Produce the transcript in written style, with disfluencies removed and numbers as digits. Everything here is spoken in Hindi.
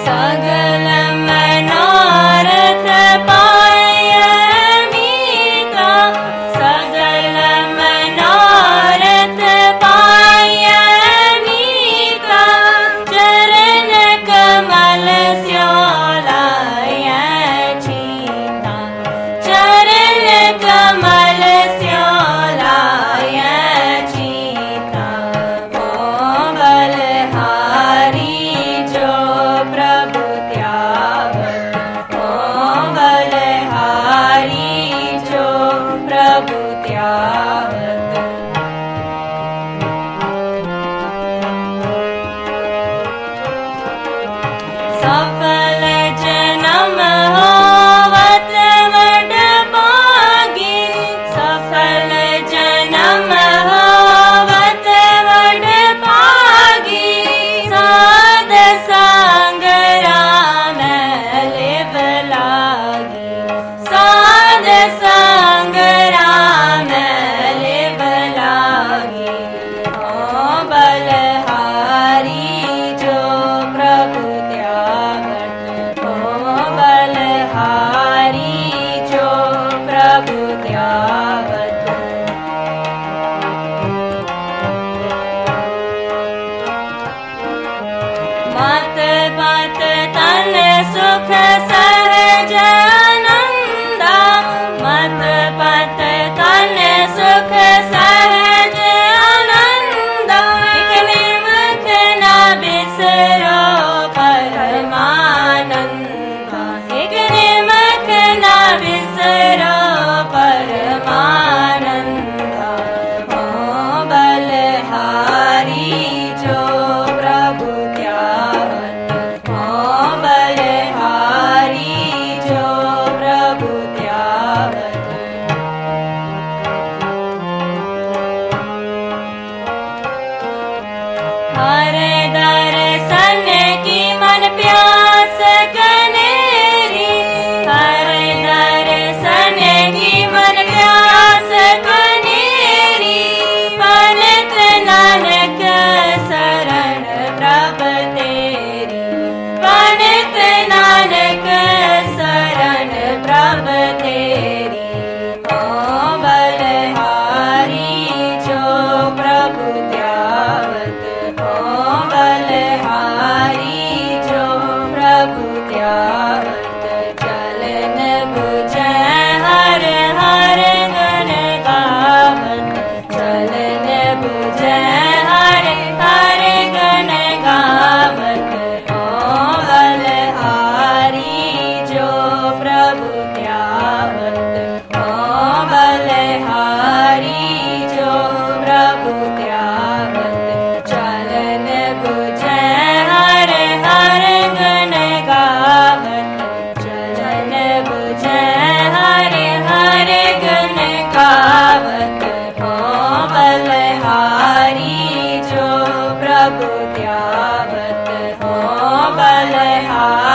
सगल मनोरथ पाय मीता, सगल मनोरथ पाय मीता, चरण कमल स्योलाय चीता, चरण कमल स्योलाय चीता। ओ बलहारी जो प्रभु त्यावत, ओ बलहारी जो प्रभु त्यावत। सफल जन्म होवत वड भागी, सफल जन्म होवत वड भागी, साध संग राम लिव लागी, साध संग राम लिव लागी। ओ बलहारी जो प्रभु त्यावत, ओ बलहारी जो प्रभु त्यावत। मत मत तन सुख सहज आनंदा, मत मत तन सुख सहज आनंदा। एक निमख न बिसरो परमानंदा, एक निमख न बिसरो परमानंदा। ओ बलहारी जो प्रभु त्यावत, ओ बलहारी जो प्रभु त्यावत। हर दर्शन की मन प्यास कनेरी, हर दर्शन की मन प्यास कनेरी। पलक नानक शरण प्रभ तेरी, पलक नानक शरण प्रभ तेरी। ओ बलहारी जो प्रभु त्यावत, ओ बलहारी जो प्रभु त्यावत। चलन बुझै हर हर गण गावत, चलन बुझै हर हर गण गावत। ओ बलहारी जो प्रभु त्यावत, ओ बलहारी जो प्रभु त्यावत। चलन बुझै हर हर गण गावत, चलन बुझै हर हर गण गावत। ओ बलहारी जो प्रभु त्यावत, ओ बलहारी